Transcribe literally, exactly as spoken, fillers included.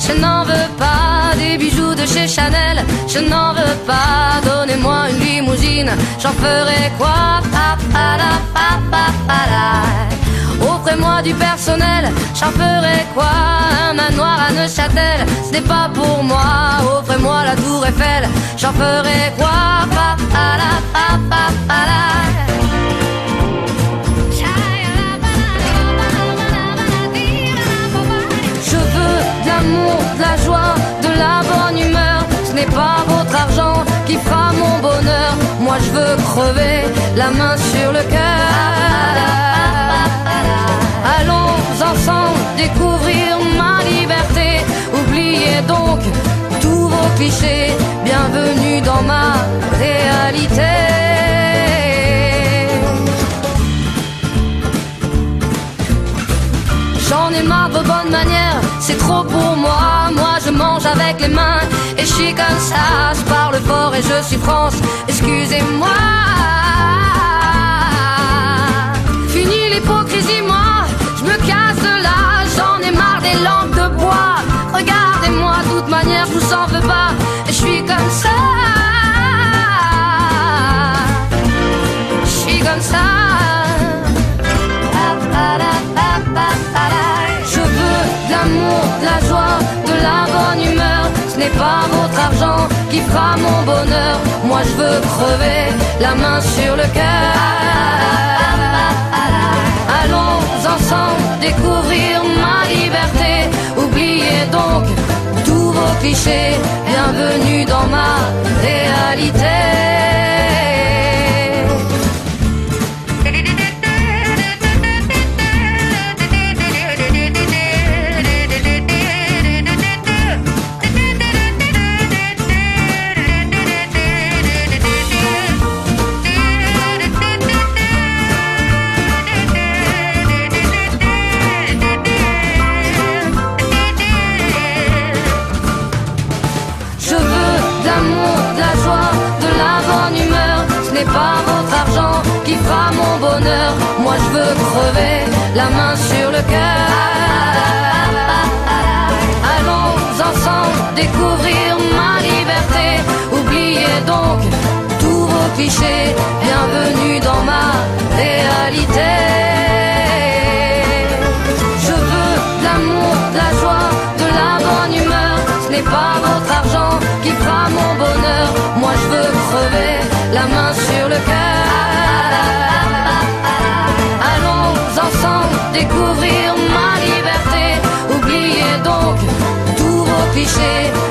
Je n'en veux pas des bijoux de chez Chanel, je n'en veux pas, donnez-moi une limousine, j'en ferai quoi? Pa, pa, la, pa, pa, pa, la. Offrez-moi du personnel, j'en ferai quoi? Un manoir à Neuchâtel, ce n'est pas pour moi. Offrez-moi la tour Eiffel, j'en ferai quoi? Pa, pa, la, pa, pa, pa, la. Je veux de l'amour, de la joie, de la bonne humeur. Ce n'est pas votre argent qui fera mon bonheur. Moi je veux crever la main sur le cœur. Allons ensemble découvrir ma liberté. Oubliez donc tous vos clichés. Bienvenue dans ma réalité. J'en ai marre de vos bonnes manières, c'est trop pour moi. Moi je mange avec les mains et je suis comme ça. Je parle fort et je suis France, excusez-moi. Fini l'hypocrisie, moi je me casse de là. J'en ai marre des lampes de bois. Regardez-moi, de toute manière je vous en veux pas. Et je suis comme ça. Je suis comme ça. Je veux de l'amour, de la joie, de la bonne humeur. Ce n'est pas votre argent qui fera mon bonheur. Moi je veux crever la main sur le cœur. Allons ensemble découvrir ma liberté. Oubliez donc tous vos clichés. Bienvenue dans ma réalité. Ce n'est pas votre argent qui fera mon bonheur. Moi je veux crever la main sur le cœur. Allons ensemble découvrir ma liberté. Oubliez donc tous vos clichés. Bienvenue dans ma réalité. Je veux de l'amour, de la joie, de la bonne humeur. Ce n'est pas votre argent qui fera mon bonheur. Moi je veux crever la main sur le cœur. Allons ensemble découvrir ma liberté. Oubliez donc tous vos clichés.